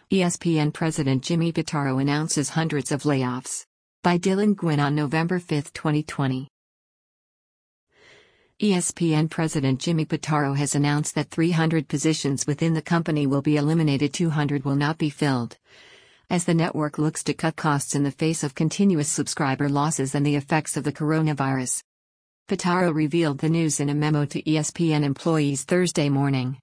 ESPN President Jimmy Pitaro announces hundreds of layoffs. By Dylan Gwynn on November 5, 2020. ESPN President Jimmy Pitaro has announced that 300 positions within the company will be eliminated, 200 will not be filled, as the network looks to cut costs in the face of continuous subscriber losses and the effects of the coronavirus. Pitaro revealed the news in a memo to ESPN employees Thursday morning.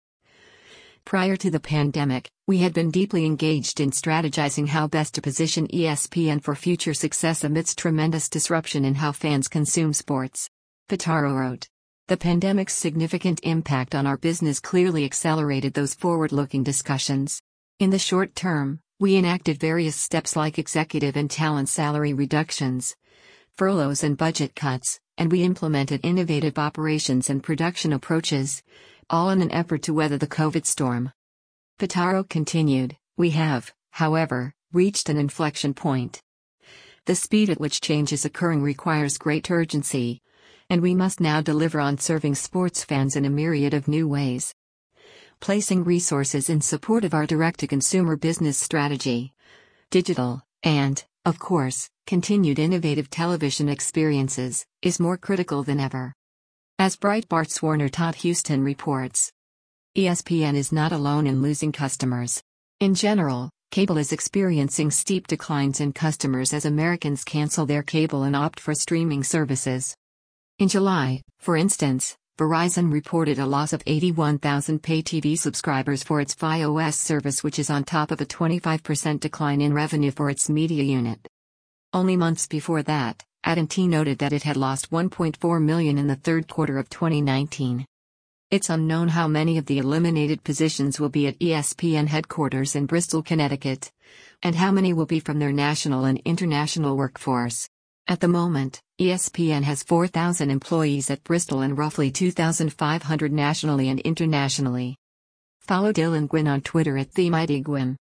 Prior to the pandemic, we had been deeply engaged in strategizing how best to position ESPN for future success amidst tremendous disruption in how fans consume sports. Pitaro wrote. The pandemic's significant impact on our business clearly accelerated those forward-looking discussions. In the short term, we enacted various steps like executive and talent salary reductions, furloughs and budget cuts, and we implemented innovative operations and production approaches, all in an effort to weather the COVID storm. Pitaro continued, we have, however, reached an inflection point. The speed at which change is occurring requires great urgency, and we must now deliver on serving sports fans in a myriad of new ways. Placing resources in support of our direct-to-consumer business strategy, digital, and, of course, continued innovative television experiences, is more critical than ever. As Breitbart's Warner Todd Houston reports, ESPN is not alone in losing customers. In general, cable is experiencing steep declines in customers as Americans cancel their cable and opt for streaming services. In July, for instance, Verizon reported a loss of 81,000 pay TV subscribers for its fiOS service, which is on top of a 25% decline in revenue for its media unit. Only months before that, AT&T noted that it had lost 1.4 million in the third quarter of 2019. It's unknown how many of the eliminated positions will be at ESPN headquarters in Bristol, Connecticut, and how many will be from their national and international workforce. At the moment, ESPN has 4,000 employees at Bristol and roughly 2,500 nationally and internationally. Follow Dylan Gwynn on Twitter at TheMightyGwynn.